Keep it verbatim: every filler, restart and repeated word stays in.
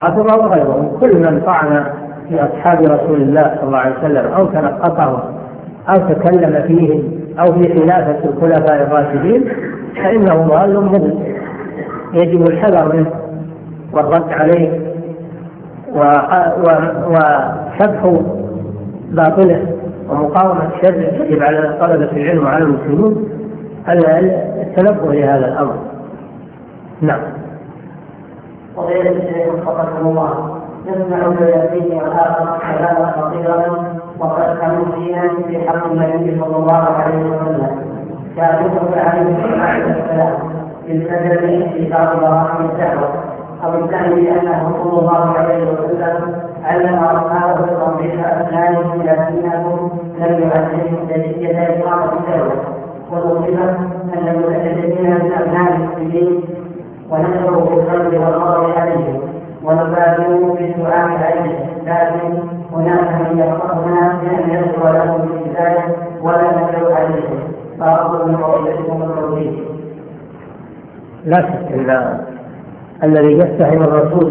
أو غيرهم، كل من طعن في أصحاب رسول الله صلى الله عليه وسلم أو تنقصهم أو تكلم فيهم أو في خلافة الخلفاء الراشدين فإنه ضال مضل، يجب الحذر منه والرد عليه وسفح باطله ومقاومة شره. يجب على طلبة العلم وعلى المسلمين التنبه لهذا الأمر. نعم. وغير الشيخ وفقكم الله، يسمع باليقين والآخر كلاما خطيرا وقد كانوا فينا في حق النبي صلى الله عليه وسلم كان يوسف عليه السلام بالسجن في بعض مراحل الدعوة أو الثاني بأنه صلى الله عليه وسلم علم أصحابه تنظيف أسنانهم لكنهم لم يعلمهم كيفية إقامة الدعوة، والمصيبة أن المتكلمين من أبناء المسلمين ونشروا في الخير والغضب عليهم ونبالغوا في الدعاء عليهم، لكن هناك من يفقهنا بأن يدعو لهم بالهداية ولا ندعو عليهم، فأرجو من قولتكم التوحيد. لا شك أن الذي يستحي الرسول